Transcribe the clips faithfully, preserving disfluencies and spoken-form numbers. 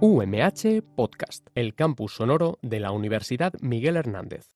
U M H Podcast, el campus sonoro de la Universidad Miguel Hernández.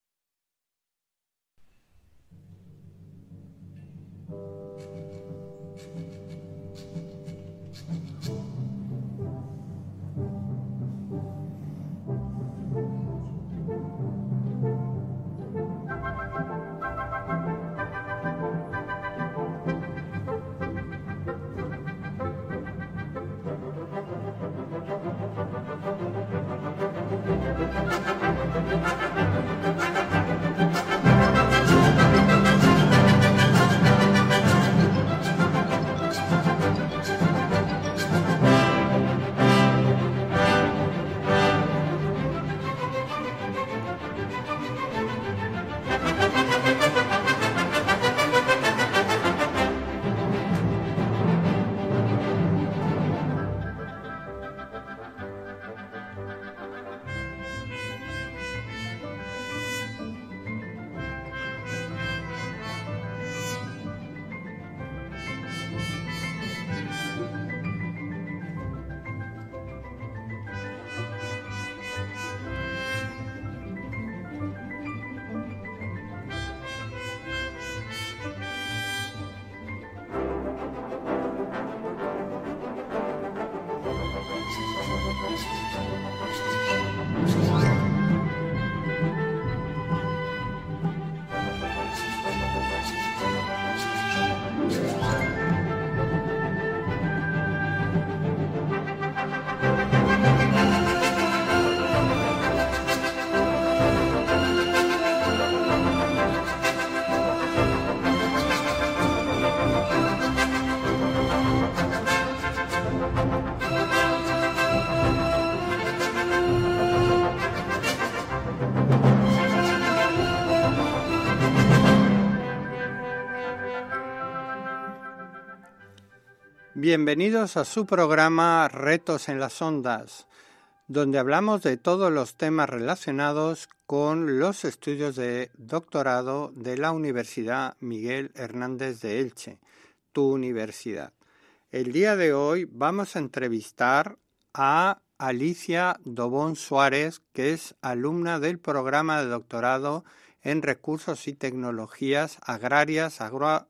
Bienvenidos a su programa Retos en las Ondas, donde hablamos de todos los temas relacionados con los estudios de doctorado de la Universidad Miguel Hernández de Elche, tu universidad. El día de hoy vamos a entrevistar a Alicia Dobón Suárez, que es alumna del programa de doctorado en Recursos y Tecnologías Agrarias, Agro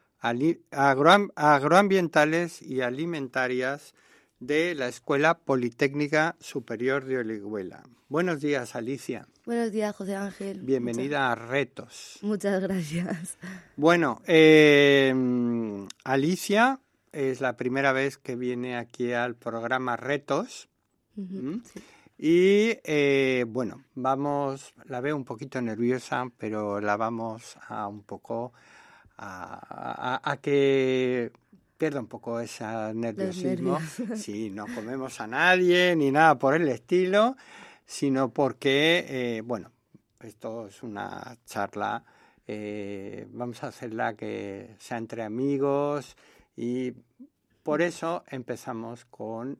Agro, agroambientales y alimentarias de la Escuela Politécnica Superior de Orihuela. Buenos días, Alicia. Buenos días, José Ángel. Bienvenida Muchas... a Retos. Muchas gracias. Bueno, eh, Alicia es la primera vez que viene aquí al programa Retos. Uh-huh, ¿Mm? Sí. Y eh, bueno, vamos, la veo un poquito nerviosa, pero la vamos a un poco... A, a, a que pierda un poco ese nerviosismo. Sí, no comemos a nadie ni nada por el estilo, sino porque, eh, bueno, esto es una charla, eh, vamos a hacerla que sea entre amigos y por eso empezamos con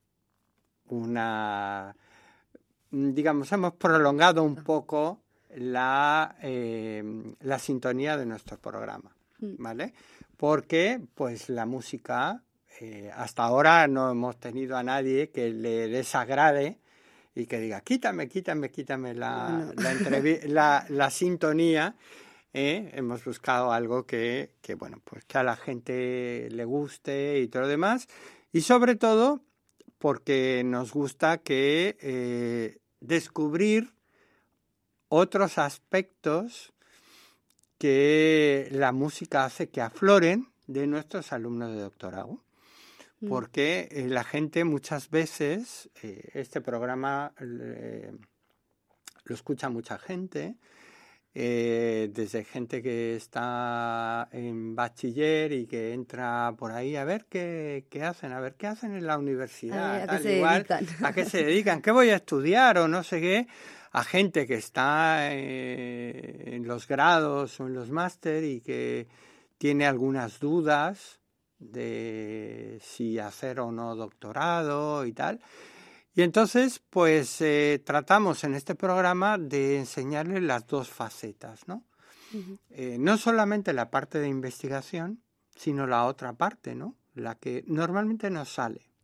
una, digamos, hemos prolongado un poco la, eh, la sintonía de nuestro programa, ¿vale? Porque, pues, la música, eh, hasta ahora no hemos tenido a nadie que le desagrade y que diga, quítame, quítame, quítame la, no. la, entrev- la, la sintonía. ¿eh? Hemos buscado algo que, que, bueno, pues que a la gente le guste y todo lo demás. Y sobre todo, porque nos gusta que eh, descubrir otros aspectos que la música hace que afloren de nuestros alumnos de doctorado. Mm. Porque eh, la gente muchas veces, eh, este programa eh, lo escucha mucha gente, eh, desde gente que está en bachiller y que entra por ahí a ver qué, qué hacen, a ver qué hacen en la universidad, a ver, ¿a tal, qué se igual, dedican? a qué se dedican, qué voy a estudiar o no sé qué, a gente que está eh, en los grados o en los máster y que tiene algunas dudas de si hacer o no doctorado y tal. Y entonces, pues, eh, tratamos en este programa de enseñarles las dos facetas, ¿no? Uh-huh. Eh, no solamente la parte de investigación, sino la otra parte, ¿no? La que normalmente nos sale.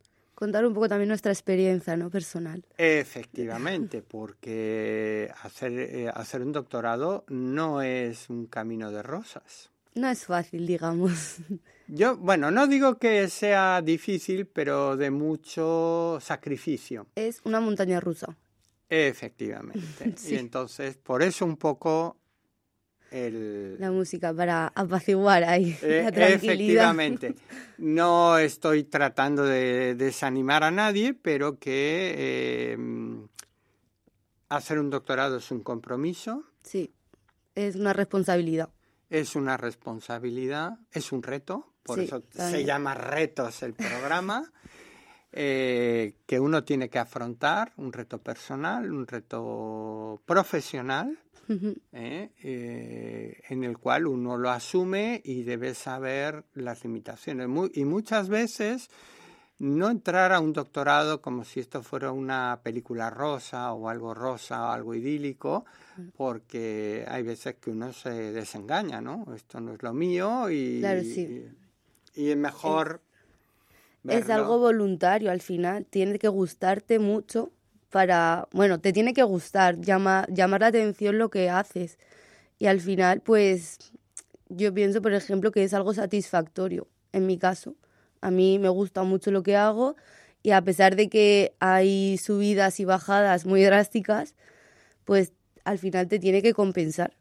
contar un poco también nuestra experiencia, ¿no? Personal. Efectivamente, porque hacer, eh, hacer un doctorado no es un camino de rosas. No es fácil, digamos. Yo, bueno, no digo que sea difícil, pero de mucho sacrificio. Es una montaña rusa. Efectivamente. Sí. Y entonces, por eso un poco el... La música, para apaciguar ahí eh, la tranquilidad. Efectivamente. No estoy tratando de desanimar a nadie, pero que eh, hacer un doctorado es un compromiso. Sí, es una responsabilidad. Es una responsabilidad, es un reto, por sí, eso también. Se llama Retos el programa, eh, que uno tiene que afrontar, un reto personal, un reto profesional, uh-huh. eh, eh, en el cual uno lo asume y debe saber las limitaciones. Muy, y muchas veces no entrar a un doctorado como si esto fuera una película rosa o algo rosa o algo idílico, porque hay veces que uno se desengaña, ¿no? Esto no es lo mío y, claro, sí. y, y es mejor es, es algo voluntario al final, tiene que gustarte mucho para, bueno, te tiene que gustar, llama, llamar la atención lo que haces y al final pues yo pienso por ejemplo que es algo satisfactorio en mi caso. A mí me gusta mucho lo que hago y a pesar de que hay subidas y bajadas muy drásticas, pues al final te tiene que compensar.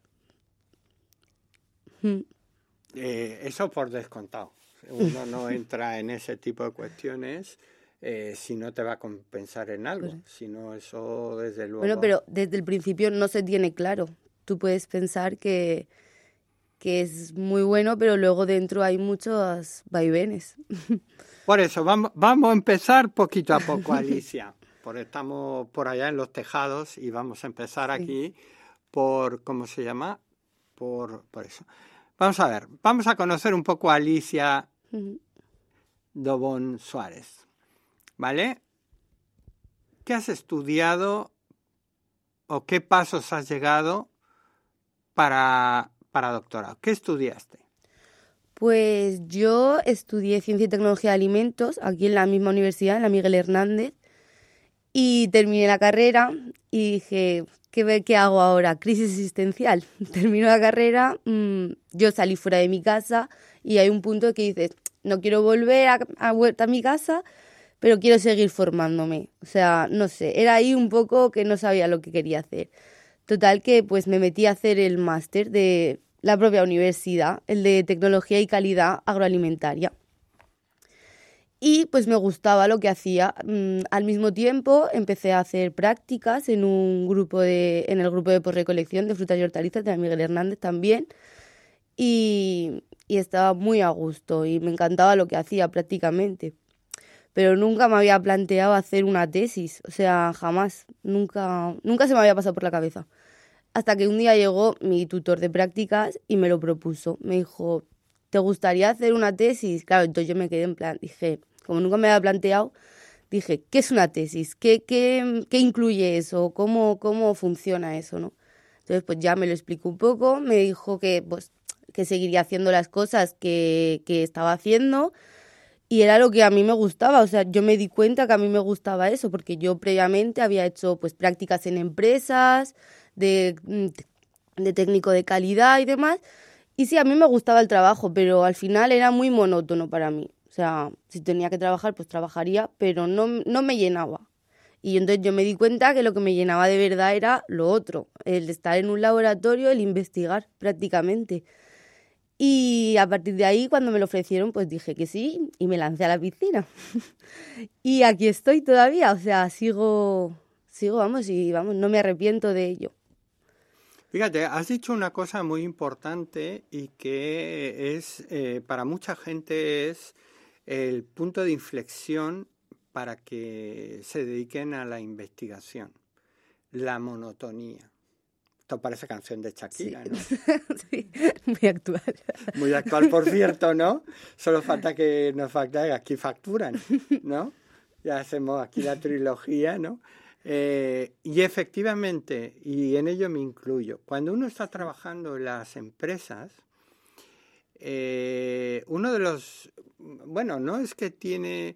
Eh, eso por descontado. Uno no entra en ese tipo de cuestiones eh, si no te va a compensar en algo. Pues, si no, eso desde luego... Bueno, pero desde el principio no se tiene claro. Tú puedes pensar que... que es muy bueno, pero luego dentro hay muchos vaivenes. Por eso, vamos, vamos a empezar poquito a poco, Alicia, porque estamos por allá en los tejados y vamos a empezar sí. aquí por, ¿cómo se llama? Por, por eso. Vamos a ver, vamos a conocer un poco a Alicia uh-huh. Dobón Suárez, ¿vale? ¿Qué has estudiado o qué pasos has llegado para... para doctorado? ¿Qué estudiaste? Pues yo estudié Ciencia y Tecnología de Alimentos aquí en la misma universidad, en la Miguel Hernández, y terminé la carrera y dije, ¿qué, qué hago ahora? Crisis existencial. Termino la carrera, mmm, yo salí fuera de mi casa y hay un punto que dices, no quiero volver a, a vuelta a mi casa, pero quiero seguir formándome. O sea, no sé, era ahí un poco que no sabía lo que quería hacer. Total que pues me metí a hacer el máster de la propia universidad, el de Tecnología y Calidad Agroalimentaria. Y pues me gustaba lo que hacía. Mm, al mismo tiempo empecé a hacer prácticas en un grupo de, en el grupo de posrecolección de frutas y hortalizas de la Miguel Hernández también. Y, y estaba muy a gusto y me encantaba lo que hacía prácticamente. Pero nunca me había planteado hacer una tesis, o sea, jamás, nunca, nunca se me había pasado por la cabeza. Hasta que un día llegó mi tutor de prácticas y me lo propuso. Me dijo, ¿te gustaría hacer una tesis? Claro, entonces yo me quedé en plan, dije, como nunca me había planteado, dije, ¿qué es una tesis? ¿Qué, qué, qué incluye eso? ¿Cómo, cómo funciona eso, no? Entonces, pues ya me lo explicó un poco, me dijo que, pues, que seguiría haciendo las cosas que, que estaba haciendo. Y era lo que a mí me gustaba, o sea, yo me di cuenta que a mí me gustaba eso, porque yo previamente había hecho pues prácticas en empresas, de, de técnico de calidad y demás, y sí, a mí me gustaba el trabajo, pero al final era muy monótono para mí. O sea, si tenía que trabajar, pues trabajaría, pero no, no me llenaba. Y entonces yo me di cuenta que lo que me llenaba de verdad era lo otro, el estar en un laboratorio, el investigar prácticamente. Y a partir de ahí, cuando me lo ofrecieron, pues dije que sí y me lancé a la piscina. Y aquí estoy todavía, o sea, sigo, sigo, vamos, y vamos, no me arrepiento de ello. Fíjate, has dicho una cosa muy importante y que es, eh, para mucha gente es el punto de inflexión para que se dediquen a la investigación, la monotonía. Esto parece canción de Shakira, sí. ¿no? Sí, muy actual. Muy actual, por cierto, ¿no? Solo falta que nos falta que aquí facturan, ¿no? Ya hacemos aquí la trilogía, ¿no? Eh, y efectivamente, y en ello me incluyo, cuando uno está trabajando en las empresas, eh, uno de los, bueno, no es que tiene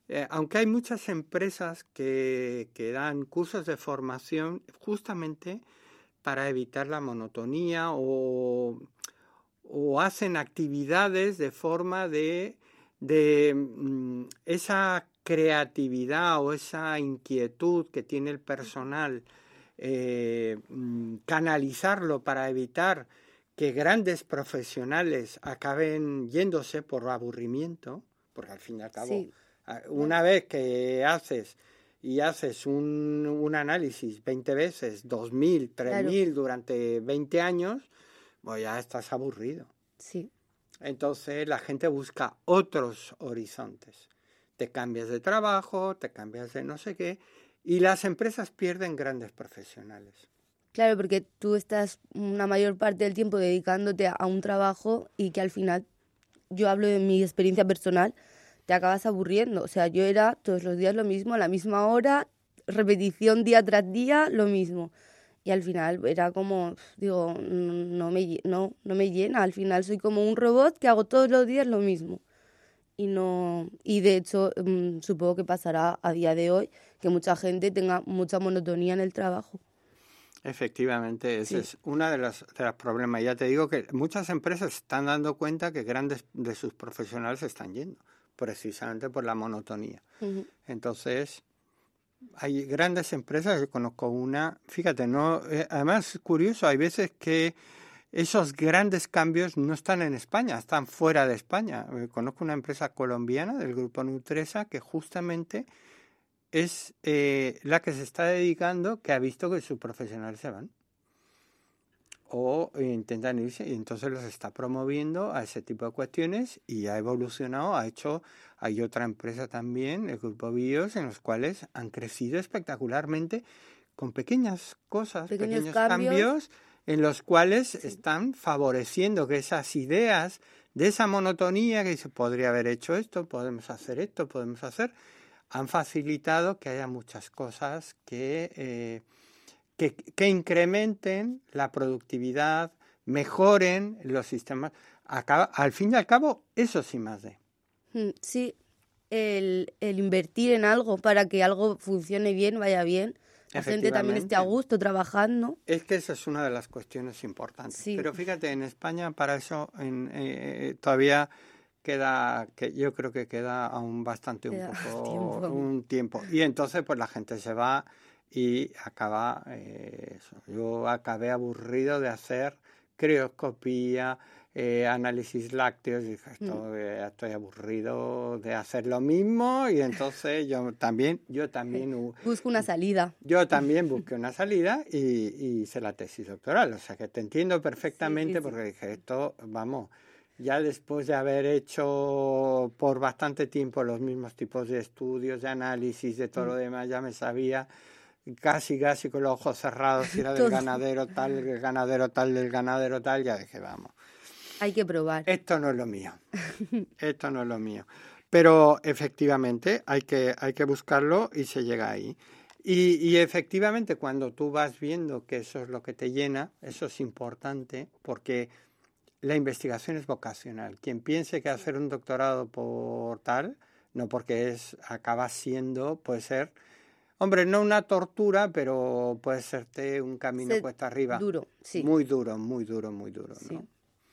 eh, aunque hay muchas empresas que, que dan cursos de formación justamente para evitar la monotonía o, o hacen actividades de forma de, de mm, esa creatividad o esa inquietud que tiene el personal, eh, canalizarlo para evitar que grandes profesionales acaben yéndose por aburrimiento, porque al fin y al cabo, sí. una vez que haces y haces un, un análisis veinte veces, dos mil, tres mil claro. durante veinte años, pues ya estás aburrido. Sí. Entonces la gente busca otros horizontes. Te cambias de trabajo, te cambias de no sé qué, y las empresas pierden grandes profesionales. Claro, porque tú estás una mayor parte del tiempo dedicándote a un trabajo y que al final, yo hablo de mi experiencia personal, te acabas aburriendo. O sea, yo era todos los días lo mismo, a la misma hora, repetición día tras día, lo mismo. Y al final era como, digo, no me, no, no me llena. Al final soy como un robot que hago todos los días lo mismo. Y no y de hecho, mmm, supongo que pasará a día de hoy que mucha gente tenga mucha monotonía en el trabajo. Efectivamente, ese Sí. es uno de los, de los problemas. Ya te digo que muchas empresas están dando cuenta que grandes de sus profesionales se están yendo, precisamente por la monotonía. Uh-huh. Entonces, hay grandes empresas, yo conozco una, fíjate, no, eh, además es curioso, hay veces que esos grandes cambios no están en España, están fuera de España. Eh, conozco una empresa colombiana del grupo Nutresa que justamente es eh, la que se está dedicando, que ha visto que sus profesionales se van o eh, intentan irse, y entonces los está promoviendo a ese tipo de cuestiones y ha evolucionado, ha hecho, hay otra empresa también, el grupo Bios, en los cuales han crecido espectacularmente con pequeñas cosas, pequeños, pequeños cambios, cambios en los cuales sí. están favoreciendo que esas ideas de esa monotonía que se podría haber hecho esto, podemos hacer esto, podemos hacer, han facilitado que haya muchas cosas que, eh, que, que incrementen la productividad, mejoren los sistemas. Acaba, al fin y al cabo, eso sí más de. Sí, el, el invertir en algo para que algo funcione bien, vaya bien. La gente también esté a gusto trabajando. Es que esa es una de las cuestiones importantes. Sí. Pero fíjate, en España para eso en, eh, todavía queda, que yo creo que queda aún bastante queda un poco tiempo. un tiempo. Y entonces pues la gente se va y acaba eh, eso. Yo acabé aburrido de hacer crioscopía, eh, análisis lácteos, y dije, esto, mm. eh, estoy aburrido de hacer lo mismo, y entonces yo también, yo también busco una salida. Yo también busqué una salida y, y hice la tesis doctoral, o sea que te entiendo perfectamente, sí, sí, sí. Porque dije, esto, vamos, ya después de haber hecho por bastante tiempo los mismos tipos de estudios, de análisis, de todo mm. lo demás, ya me sabía casi, casi con los ojos cerrados, si era del ganadero tal, del ganadero tal, del ganadero tal, ya dije, vamos. Hay que probar. Esto no es lo mío, esto no es lo mío. Pero efectivamente hay que, hay que buscarlo y se llega ahí. Y, y efectivamente cuando tú vas viendo que eso es lo que te llena, eso es importante porque la investigación es vocacional. Quien piense que hacer un doctorado por tal, no porque es, acaba siendo, puede ser, hombre, no una tortura, pero puede serte un camino Se, cuesta arriba. Duro, sí. Muy duro, muy duro, muy duro, sí. ¿no?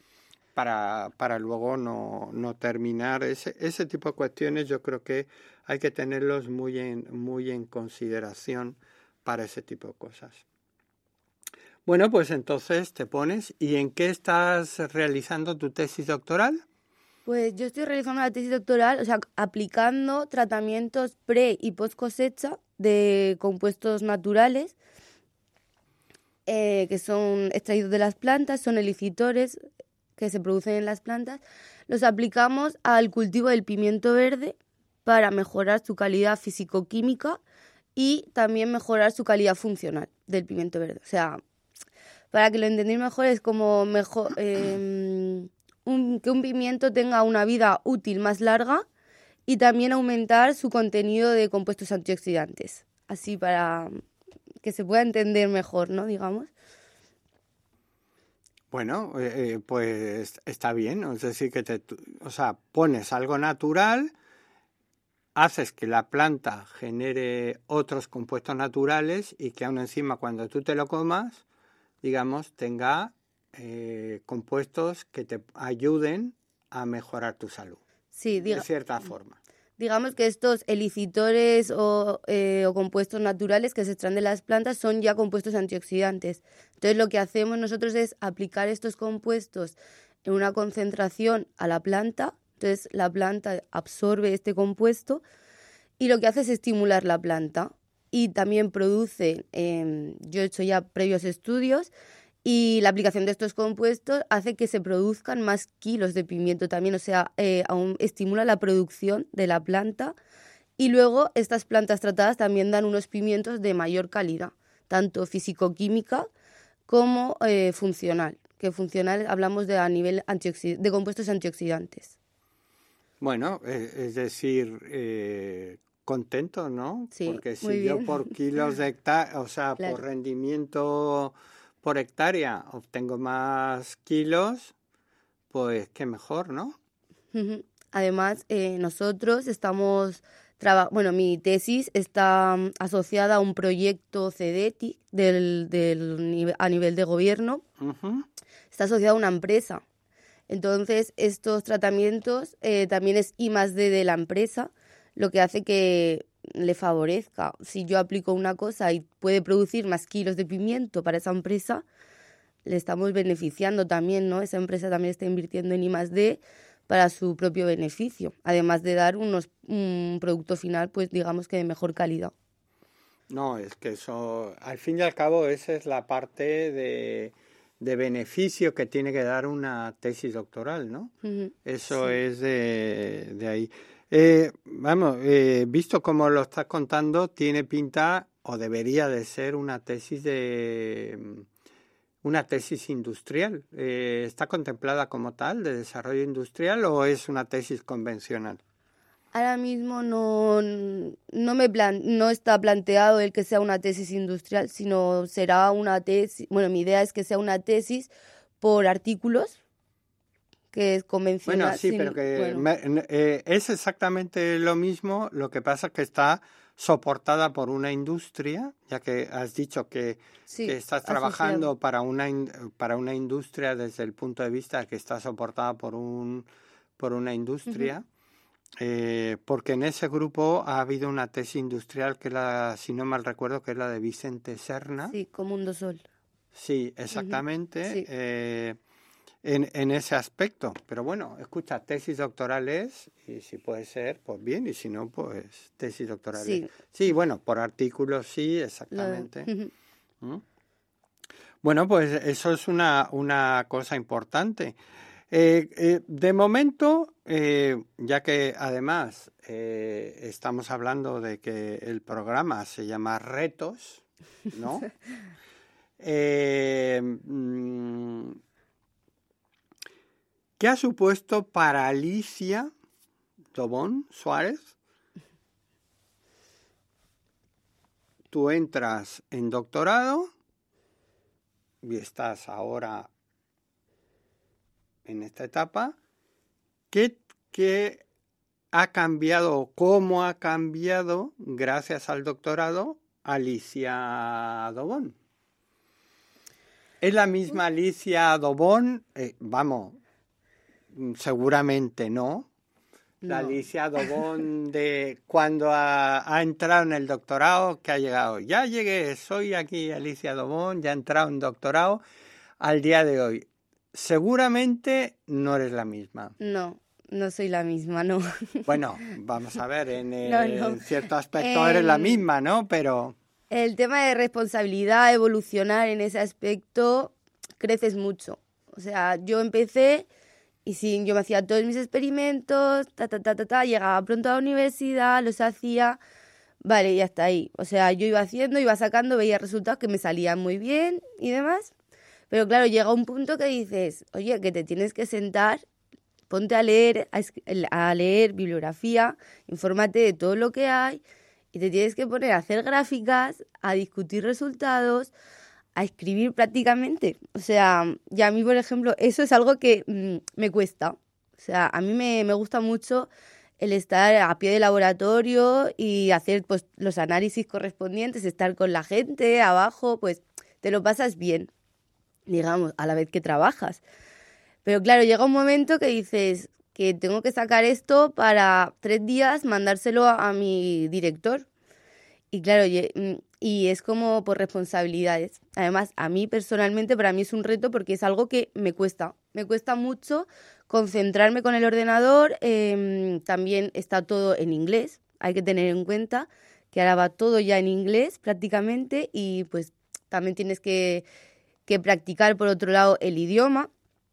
Para, para luego no, no terminar. Ese, ese tipo de cuestiones yo creo que hay que tenerlos muy en, muy en consideración para ese tipo de cosas. Bueno, pues entonces te pones. ¿Y en qué estás realizando tu tesis doctoral? Pues yo estoy realizando la tesis doctoral, o sea, aplicando tratamientos pre y post cosecha de compuestos naturales eh, que son extraídos de las plantas, son elicitores que se producen en las plantas, los aplicamos al cultivo del pimiento verde para mejorar su calidad físico-química y también mejorar su calidad funcional del pimiento verde. O sea, para que lo entendáis mejor, es como mejor, eh, un, que un pimiento tenga una vida útil más larga y también aumentar su contenido de compuestos antioxidantes. Así para que se pueda entender mejor, ¿no? Digamos. Bueno, eh, pues está bien, es decir, que te, o sea, pones algo natural haces que la planta genere otros compuestos naturales y que aún encima cuando tú te lo comas, digamos, tenga eh, compuestos que te ayuden a mejorar tu salud. Sí, diga, de cierta forma. Digamos que estos elicitores o, eh, o compuestos naturales que se extraen de las plantas son ya compuestos antioxidantes. Entonces lo que hacemos nosotros es aplicar estos compuestos en una concentración a la planta. Entonces la planta absorbe este compuesto y lo que hace es estimular la planta. Y también produce, eh, yo he hecho ya previos estudios, y la aplicación de estos compuestos hace que se produzcan más kilos de pimiento también, o sea, eh, aún estimula la producción de la planta. Y luego estas plantas tratadas también dan unos pimientos de mayor calidad, tanto físico-química como eh, funcional. Que funcional hablamos de a nivel antioxid- de compuestos antioxidantes. Bueno, es, es decir, eh, contento, ¿no? Sí, porque si muy yo bien. por kilos de hectárea, o sea, Claro. por rendimiento por hectárea obtengo más kilos, pues qué mejor, ¿no? Ujú. Además, eh, nosotros estamos, traba- bueno, mi tesis está mm, asociada a un proyecto CEDETI del, del, nive- a nivel de gobierno, Ujú. está asociada a una empresa. Entonces, estos tratamientos eh, también es I más D de la empresa, lo que hace que le favorezca. Si yo aplico una cosa y puede producir más kilos de pimiento para esa empresa, le estamos beneficiando también, ¿no? Esa empresa también está invirtiendo en I más D para su propio beneficio, además de dar unos, un producto final, pues digamos que de mejor calidad. No, es que eso, al fin y al cabo, esa es la parte de, de beneficio que tiene que dar una tesis doctoral, ¿no? Ujú. Eso Sí. es de, de ahí. Eh, vamos, eh, visto como lo estás contando, tiene pinta, o debería de ser, una tesis de una tesis industrial. Eh, ¿está contemplada como tal, de desarrollo industrial, o es una tesis convencional? Ahora mismo no, no, me plan, no está planteado el que sea una tesis industrial, sino será una tesis, bueno, mi idea es que sea una tesis por artículos, que es Bueno, convencional. sí, sin- pero que bueno, me- n- eh, es exactamente lo mismo, lo que pasa es que está soportada por una industria, ya que has dicho que, sí, que estás asociado. trabajando para una, in- para una industria desde el punto de vista que está soportada por, un, por una industria, eh, porque en ese grupo ha habido una tesis industrial que la, si no mal recuerdo, que es la de Vicente Serna. Sí, como un dosol. Sí, exactamente. Sí. eh, En, en ese aspecto. Pero bueno, escucha, tesis doctorales, y si puede ser, pues bien, y si no, pues tesis doctorales. Sí. Sí, bueno, por artículos sí, Lo- exactamente. Ujú. ¿Mm? Bueno, pues eso es una, una cosa importante. Eh, eh, de momento, eh, ya que además eh, estamos hablando de que el programa se llama Retos, ¿no? eh, mm, ¿Qué ha supuesto para Alicia Tobón Suárez? Tú entras en doctorado y estás ahora en esta etapa. ¿Qué, qué ha cambiado, cómo ha cambiado, gracias al doctorado, Alicia Tobón? ¿Es la misma Alicia Tobón? Eh, vamos, seguramente no. La No. Alicia Tobón de cuando ha, ha entrado en el doctorado, que ha llegado. Ya llegué, soy aquí Alicia Tobón, ya he entrado en doctorado al día de hoy. Seguramente no eres la misma. No, no soy la misma, no. Bueno, vamos a ver, en, eh, No, no. en cierto aspecto eres la En- misma, ¿no? Pero El tema de responsabilidad, evolucionar en ese aspecto, creces mucho. O sea, yo empecé y sí, yo me hacía todos mis experimentos, ta, ta, ta, ta, ta, llegaba pronto a la universidad, los hacía, vale, y hasta ahí. O sea, yo iba haciendo, iba sacando, veía resultados que me salían muy bien y demás. Pero claro, llega un punto que dices, oye, que te tienes que sentar, ponte a leer, a, es- a leer bibliografía, infórmate de todo lo que hay y te tienes que poner a hacer gráficas, a discutir resultados, a escribir prácticamente. O sea, y a mí, por ejemplo, eso es algo que mm, me cuesta. O sea, a mí me, me gusta mucho el estar a pie de laboratorio y hacer pues los análisis correspondientes, estar con la gente abajo, pues te lo pasas bien, digamos, a la vez que trabajas. Pero claro, llega un momento que dices que tengo que sacar esto para tres días, mandárselo a, a mi director. Y claro, y, y es como por responsabilidades. Además, a mí personalmente, para mí es un reto porque es algo que me cuesta. Me cuesta mucho concentrarme con el ordenador. Eh, también está todo en inglés. Hay que tener en cuenta que ahora va todo ya en inglés prácticamente y pues también tienes que, que practicar por otro lado el idioma.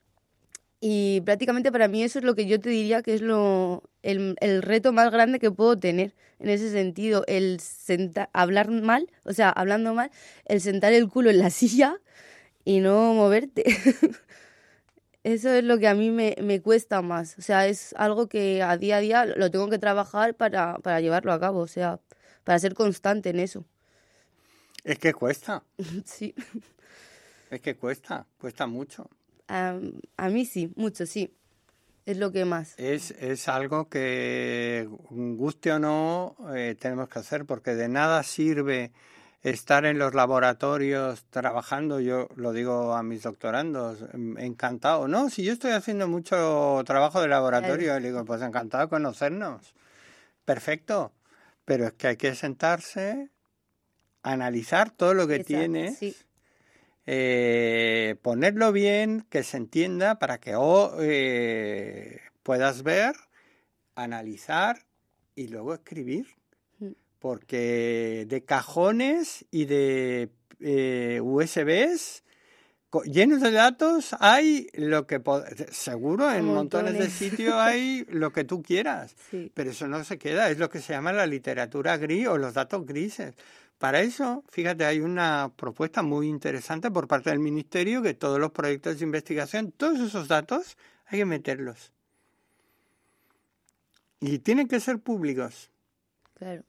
Y prácticamente para mí eso es lo que yo te diría que es lo el, el reto más grande que puedo tener en ese sentido, el sentar, hablar mal, o sea, hablando mal, el sentar el culo en la silla y no moverte. Eso es lo que a mí me, me cuesta más, o sea, es algo que a día a día lo tengo que trabajar para, para llevarlo a cabo, o sea, para ser constante en eso. Es que cuesta. Sí. Es que cuesta, cuesta mucho. A, a mí sí, mucho, sí. Es lo que más. Es, es algo que, guste o no, eh, tenemos que hacer, porque de nada sirve estar en los laboratorios trabajando. Yo lo digo a mis doctorandos, encantado. No, si yo estoy haciendo mucho trabajo de laboratorio, claro. Le digo, pues encantado de conocernos. Perfecto. Pero es que hay que sentarse, analizar todo lo que Exacto, tienes. Sí. Eh, ponerlo bien, que se entienda para que oh, eh, puedas ver, analizar y luego escribir. Porque de cajones y de eh, U S Bs llenos de datos hay lo que seguro en montones. montones de sitios hay lo que tú quieras, sí. Pero eso no se queda, es lo que se llama la literatura gris o los datos grises. Para eso, fíjate, hay una propuesta muy interesante por parte del Ministerio que todos los proyectos de investigación, todos esos datos, hay que meterlos. Y tienen que ser públicos. Claro.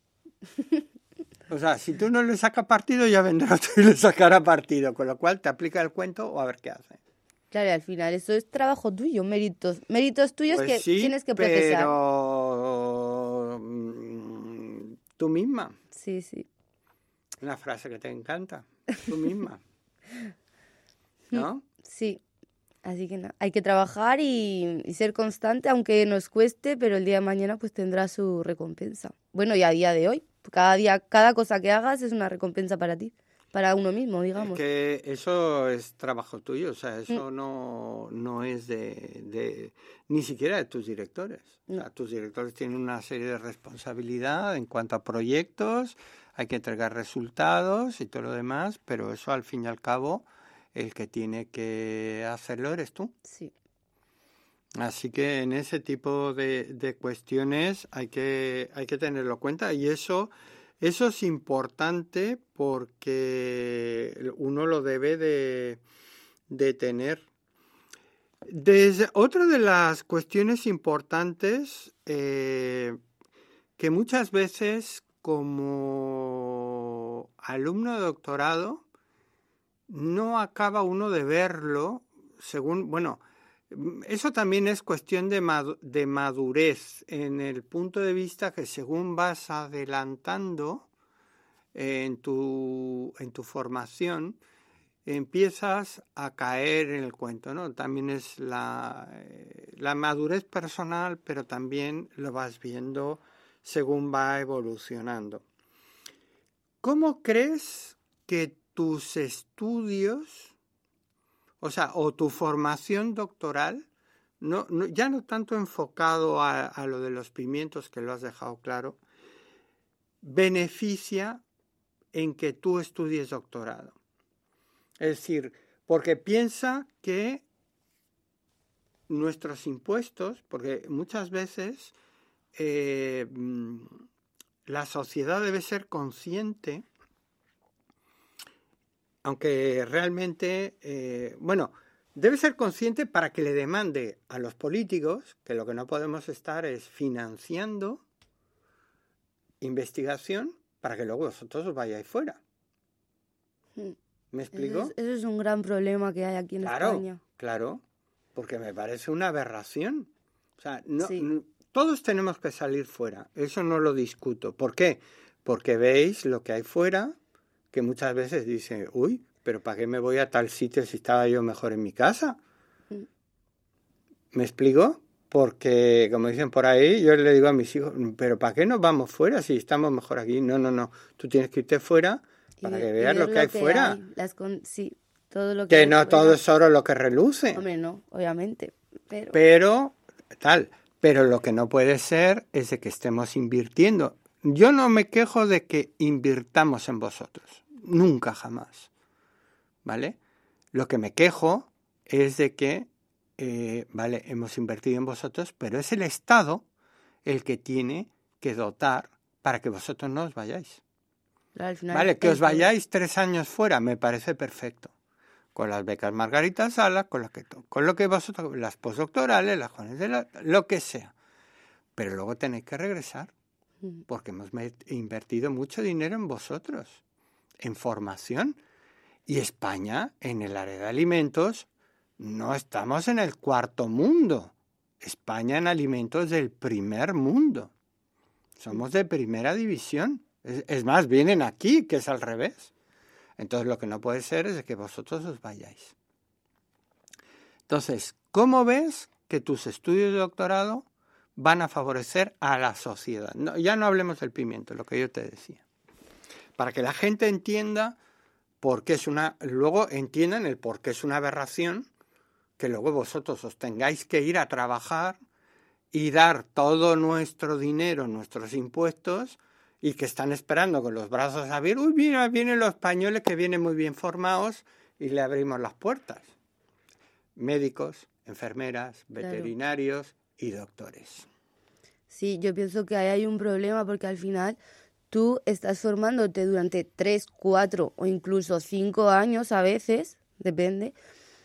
O sea, si tú no le sacas partido, ya vendrá otro y le sacará partido, con lo cual te aplica el cuento o a ver qué hace. Claro, y al final eso es trabajo tuyo, méritos, méritos tuyos pues que sí, tienes que procesar. Pero tú misma. Sí, sí. Una frase que te encanta, tú misma. ¿No? Sí, así que nada, hay que trabajar y, y ser constante, aunque nos cueste, pero el día de mañana pues tendrá su recompensa. Bueno, y a día de hoy, cada día, cada cosa que hagas es una recompensa para ti, para uno mismo, digamos. Es que eso es trabajo tuyo, o sea, eso mm. no, no es de, de, ni siquiera de tus directores. No. O sea, tus directores tienen una serie de responsabilidad en cuanto a proyectos, hay que entregar resultados y todo lo demás, pero eso al fin y al cabo, el que tiene que hacerlo eres tú. Sí. Así que en ese tipo de, de cuestiones hay que, hay que tenerlo en cuenta y eso, eso es importante porque uno lo debe de, de tener. Desde, otra de las cuestiones importantes eh, que muchas veces como alumno de doctorado no acaba uno de verlo según, bueno, eso también es cuestión de, mad- de madurez en el punto de vista que según vas adelantando en tu, en tu formación, empiezas a caer en el cuento, ¿no? También es la, la madurez personal, pero también lo vas viendo según va evolucionando. ¿Cómo crees que tus estudios, o sea, o tu formación doctoral, no, no, ya no tanto enfocado a, a lo de los pimientos, que lo has dejado claro, beneficia en que tú estudies doctorado? Es decir, porque piensa que nuestros impuestos, porque muchas veces eh, la sociedad debe ser consciente, aunque realmente, eh, bueno, debe ser consciente para que le demande a los políticos que lo que no podemos estar es financiando investigación para que luego vosotros os vayáis fuera. ¿Me explico? Eso es, eso es un gran problema que hay aquí en claro, España. Claro, porque me parece una aberración. O sea, no, sí. no, todos tenemos que salir fuera, eso no lo discuto. ¿Por qué? Porque veis lo que hay fuera, que muchas veces dicen, uy, pero ¿para qué me voy a tal sitio si estaba yo mejor en mi casa? Mm. ¿Me explico? Porque, como dicen por ahí, yo le digo a mis hijos, pero ¿para qué nos vamos fuera si estamos mejor aquí? No, no, no, tú tienes que irte fuera para y, que veas lo que lo hay que fuera. Hay, las con... sí, todo lo que, que no fuera. Todo es oro lo que reluce. Hombre, no, obviamente. Pero... pero, tal, pero lo que no puede ser es de que estemos invirtiendo. Yo no me quejo de que invirtamos en vosotros, nunca jamás, ¿vale? Lo que me quejo es de que Eh, vale, hemos invertido en vosotros, pero es el Estado el que tiene que dotar para que vosotros no os vayáis. Al final, vale, que os vayáis tres años fuera, me parece perfecto. Con las becas Margarita Salas, con lo que, con lo que vosotros, las postdoctorales, las jóvenes de la, lo que sea. Pero luego tenéis que regresar, porque hemos invertido mucho dinero en vosotros, en formación. Y España, en el área de alimentos, no estamos en el cuarto mundo. España en alimentos del primer mundo. Somos de primera división. Es, es más, vienen aquí, que es al revés. Entonces lo que no puede ser es que vosotros os vayáis. Entonces, ¿cómo ves que tus estudios de doctorado van a favorecer a la sociedad? No, ya no hablemos del pimiento, lo que yo te decía. Para que la gente entienda por qué es una... Luego entiendan el por qué es una aberración que luego vosotros os tengáis que ir a trabajar y dar todo nuestro dinero, nuestros impuestos, y que están esperando con los brazos abiertos. Uy, mira, vienen los españoles que vienen muy bien formados y le abrimos las puertas. Médicos, enfermeras, veterinarios claro. y doctores. Sí, yo pienso que ahí hay un problema porque al final tú estás formándote durante tres, cuatro o incluso cinco años a veces, depende,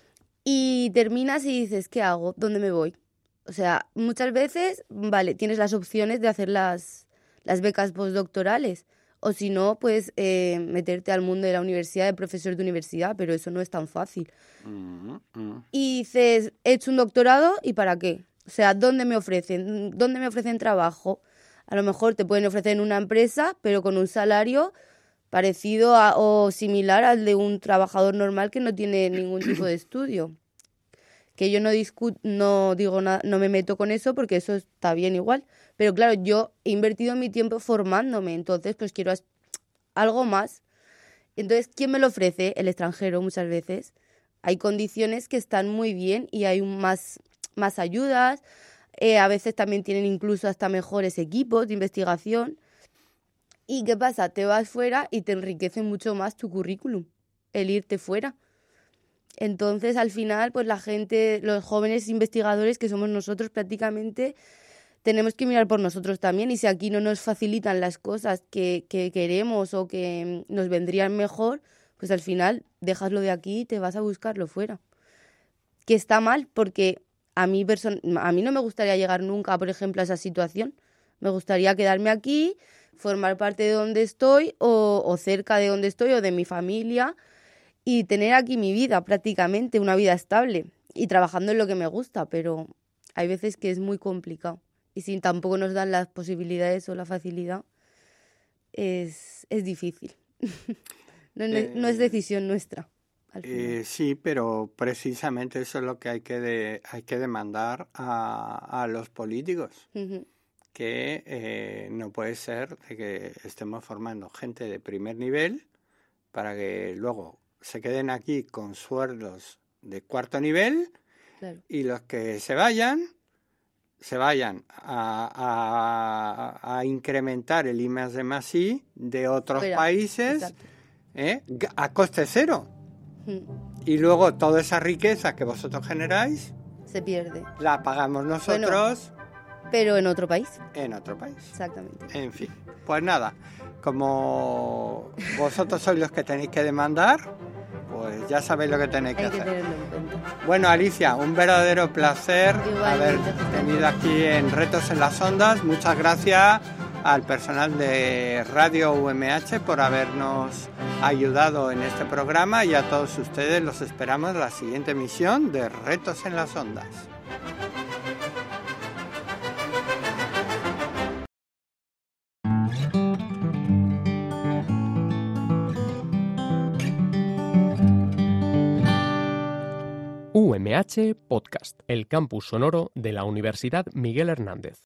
y terminas y dices, ¿qué hago? ¿Dónde me voy? O sea, muchas veces, vale, tienes las opciones de hacer las, las becas postdoctorales, o si no, pues eh, meterte al mundo de la universidad, de profesor de universidad, pero eso no es tan fácil. Mm-hmm. Y dices, he hecho un doctorado, ¿y para qué? O sea, ¿dónde me ofrecen? ¿Dónde me ofrecen trabajo? A lo mejor te pueden ofrecer en una empresa, pero con un salario parecido a, o similar al de un trabajador normal que no tiene ningún tipo de estudio. Que yo no discuto, no digo nada, no me meto con eso porque eso está bien igual. Pero claro, yo he invertido mi tiempo formándome, entonces pues quiero algo más. Entonces, ¿quién me lo ofrece? El extranjero muchas veces. Hay condiciones que están muy bien y hay más, más ayudas. Eh, a veces también tienen incluso hasta mejores equipos de investigación. ¿Y qué pasa? Te vas fuera y te enriquece mucho más tu currículum, el irte fuera. Entonces, al final, pues la gente, los jóvenes investigadores que somos nosotros prácticamente, tenemos que mirar por nosotros también. Y si aquí no nos facilitan las cosas que, que queremos o que nos vendrían mejor, pues al final dejas lo de aquí y te vas a buscarlo fuera. Que está mal porque a mí, person- a mí no me gustaría llegar nunca, por ejemplo, a esa situación. Me gustaría quedarme aquí, formar parte de donde estoy o, o cerca de donde estoy o de mi familia y tener aquí mi vida prácticamente, una vida estable y trabajando en lo que me gusta, pero hay veces que es muy complicado y si tampoco nos dan las posibilidades o la facilidad, es, es difícil. no, eh, no es decisión nuestra. Al final. Eh, sí, pero precisamente eso es lo que hay que, de, hay que demandar a, a los políticos. Uh-huh. Que eh, no puede ser de que estemos formando gente de primer nivel para que luego se queden aquí con sueldos de cuarto nivel claro. y los que se vayan, se vayan a, a, a incrementar el I más D más I de otros Fuera. países ¿eh? a coste cero. Hmm. Y luego toda esa riqueza que vosotros generáis se pierde. La pagamos nosotros. Bueno. Pero en otro país. En otro país. Exactamente. En fin, pues nada, como vosotros sois los que tenéis que demandar, pues ya sabéis lo que tenéis que Hay hacer. Que tenerlo en cuenta. Bueno, Alicia, un verdadero placer Igualmente. haber tenido aquí en Retos en las Ondas. Muchas gracias al personal de Radio U M H por habernos ayudado en este programa y a todos ustedes los esperamos en la siguiente emisión de Retos en las Ondas. U M H Podcast, el campus sonoro de la Universidad Miguel Hernández.